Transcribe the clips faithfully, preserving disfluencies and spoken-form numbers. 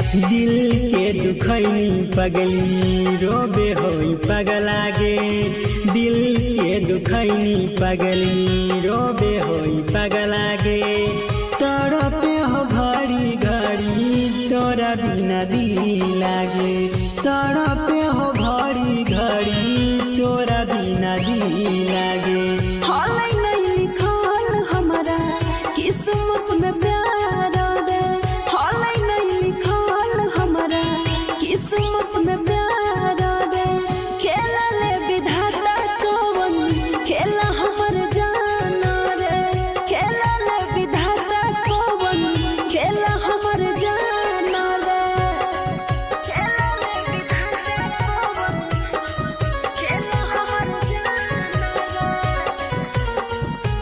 दिल के दुखैनी पगली रोबे होई पगला गे। दिल के दुखैनी पगली रोबे होई पगला गे। तड़पे हो घड़ी घड़ी तोरा बिना दिल लागे। तड़पे हो घड़ी घड़ी तोरा बिना दिल लागे। हालै नहीं लिखल हमारा किस्मत में प्यार रे। हालै नहीं लिखल हमारा किस्मत में प्यार रे। खेला ले विधाता कौन खेला हमर जाना रे। खेला ले विधाता कौन खेला हमर जाना रे। खेला ले विधाता कौन खेला हमर जाना रे।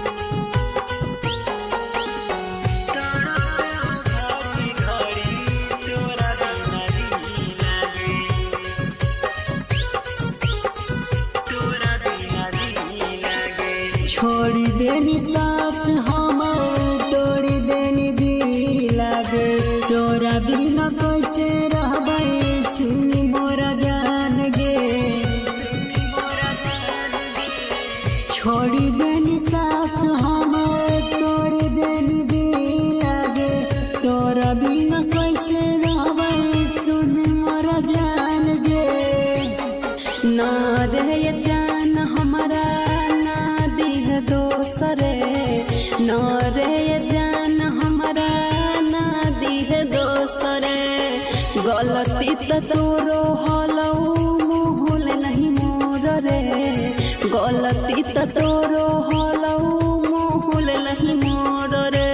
छोड़ी देनी साथ हमर तोड़ी देनी दिल लागे। तोरा बिना कैसे रहबै सुनी मोरा जान गे। छोड़ी देनी साथ हमर तोड़ी देनी दिल लागे। तोरा बिना कैसे रहबै सुनी मोरा जान गे। ना रहे जान हमारा ना दिह दोसरे। ना रहे जान हमारा ना दिह दोसरे। गलती त तोरो हलौ मुहुल नहीं मोर रे। गलती त तोरो हलौ मुहुल नहीं मोर रे।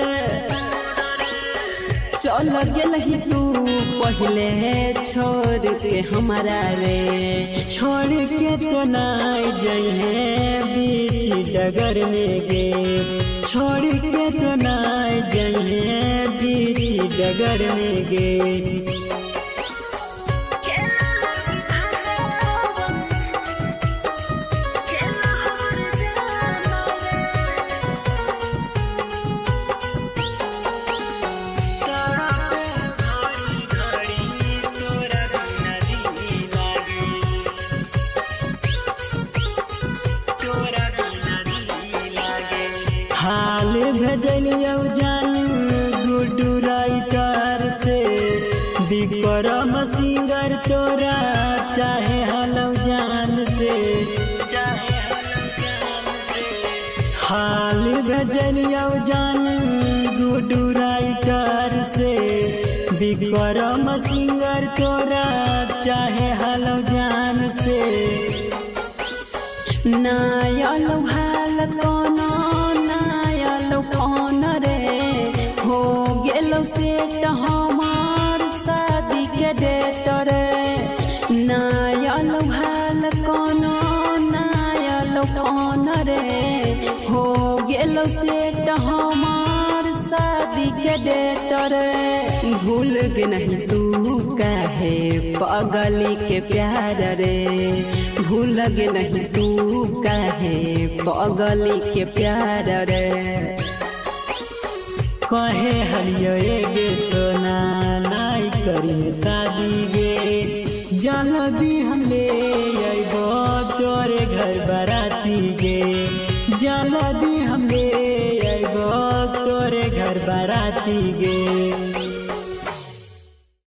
चल गेलही तू पहले छोड़ के हमारा रे। छोड़ के तो नाई जइहे बीच डगर में गे। छोड़ के तो नाई जइहे बीच डगर में गे। हाल भेजलियौ जान गुड्डू राइटर से। विक्रम सिंगर तोरा चाहे हलौ जान से। हाल भेजलियौ जान गुड्डू राइटर से। विक्रम सिंगर तोरा चाहे हलौ जान से। नायलो हाल कोनो नायलो कौन रे। हो गेलो सेट हमार शादी के डेट रे। नायलो हाल कोनो नायलो कौन रे। हो गेलो सेट हमार शादी के डेट रे। भूल गे नहीं तू काहे पगली के प्यार रे। भूल गे नहीं तू काहे पगली के प्यार रे। कहे हरियो गे सोना नाई करी शादी गे। जल्दी हम ले अइबो तोरे घर बराती गे। जल्दी हम ले अइबो तोरे घर बराती गे।